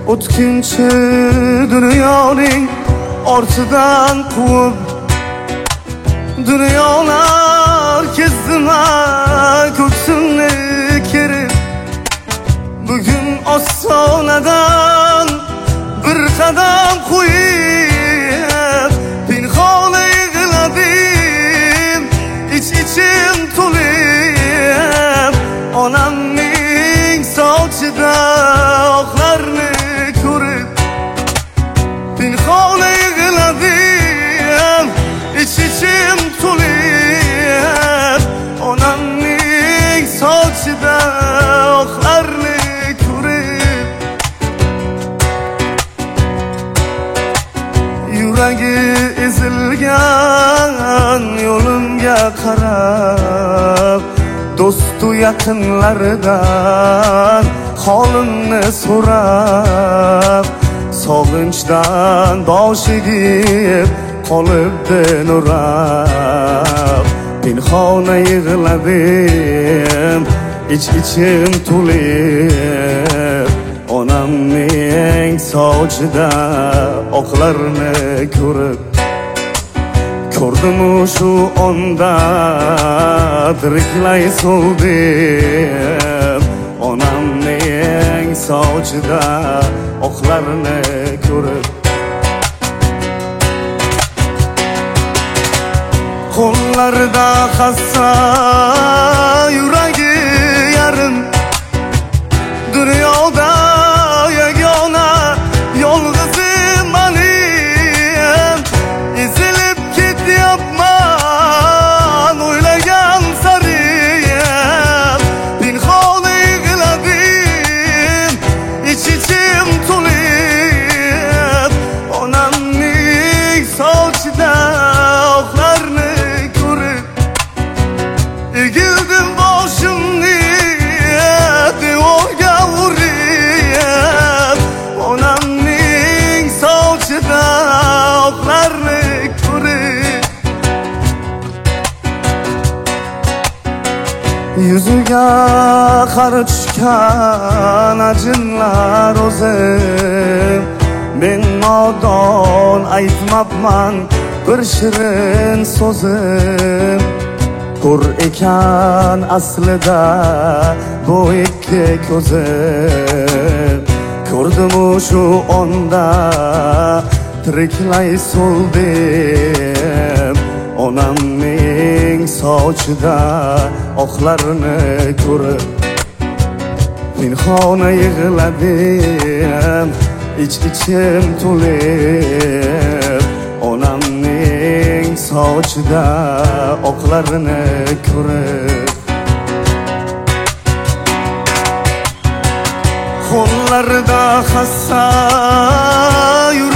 o'tkinchi dunyoning ortidan quvib dunyolar kezdima ko'ksimni kerib bugun ostonadan bir qadam qo'yib pinhona yig'ladim ichim to'lib onamning sochida oqlarni ko'rib pinhona yig'ladim ichim to'lib onamning sochida oqlarni ko'rib yuragi ezilgan yo'limga qarab do'stu yaqinlaridan holimni so'rab sog'inchdan bosh egib qolibdi nurab pinhona yig'ladim ichim to'lib onamning sochida oqlarni ko'rib ko'rdimu shu onda tiriklay so'ldim onamning sochida oqlarni ko'rib qo'llarida hassa yuragi yarim dunyoda yagona yolg'izim manim ezilib ketyapman o'ylagan sarim pinhona yig'ladim ichim to'lib onamning sochida oqlarni egildim boshimni devorga urib onamning sochida oqlarni ko'rib yuziga qari tushgan ajinlar o'zim men nodon aytmabman bir shirin so'zim ko'r ekan aslida bu ikki ko'zim ko'rdimu shu onda tiriklay so'ldim onamning sochida oqlarni ko'rib pinhona yig'ladim ichim to'lib onamning sochida oqlarni ko'rib qo'llarida hassa